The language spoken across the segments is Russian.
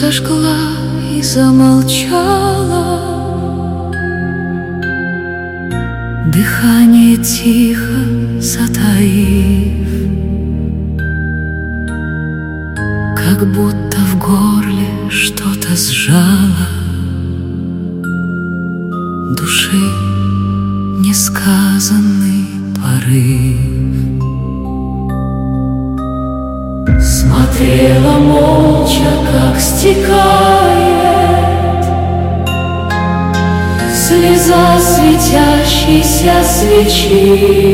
зажгла и замолчала. Дыхание тихо затаив, как будто в горле что-то сжало. Души несказанный порыв. Смотрела молча, как стекает слеза светящейся свечи.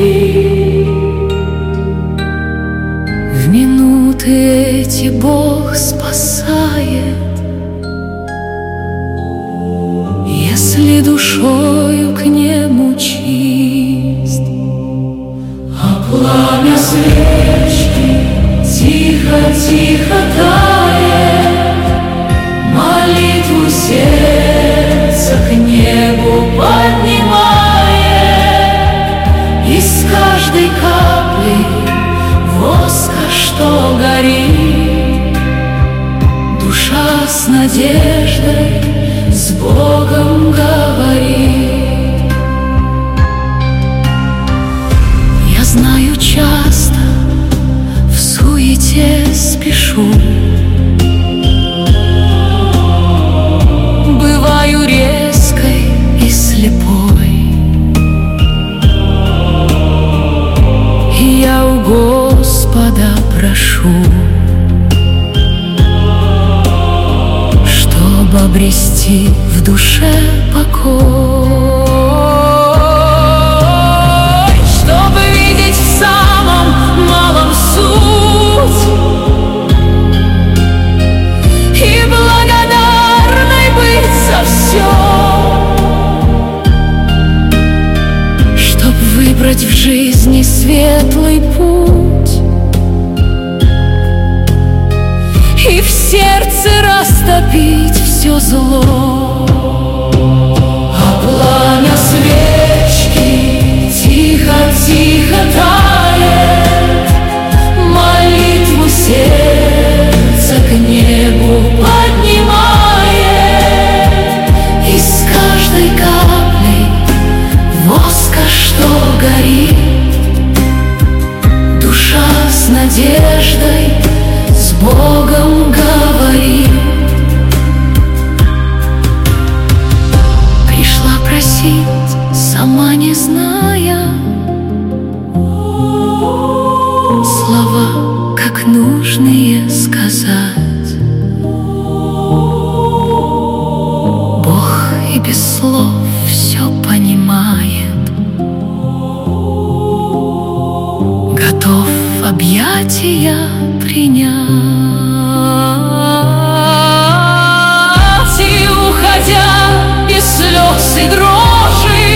В минуты эти Бог спасает, если душою к нему чист. А пламя свечки тихо-тихо тает, молитву сердца к небу поднимает. Из каждой капли воска, что горит, душа с надеждой с Богом говорит. Я знаю, часто в суете спешу, бываю резкой и слепой, и я у Господа прошу, чтобы обрести в душе покой, чтобы видеть в самом малом суть и благодарной быть за все, чтоб выбрать в жизни светлый путь и в сердце растопить все зло. А пламя свечки тихо-тихо тает, молитву сердца к небу поднимает. Из каждой капли воска, что горит, душа с надеждой с Богом говорит. Пришла просить, сама не зная слова, как нужные сказать. Бог и без слов все понимает, готов объятия принять. И уходя без слез и дрожи,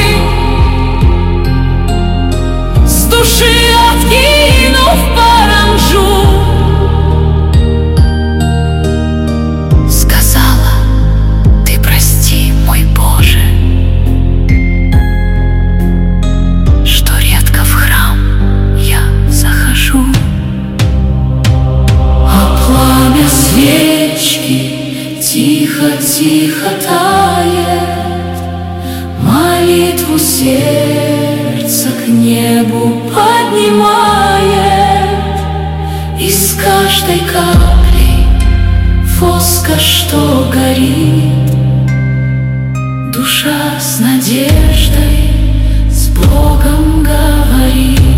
с души откинув паранджу, сказала: ты прости, мой Боже, что редко в храм я захожу. Пламя свечки тихо-тихо тает, молитву сердца к небу поднимает. Из каждой капли воска, что горит, душа с надеждой с Богом говорит.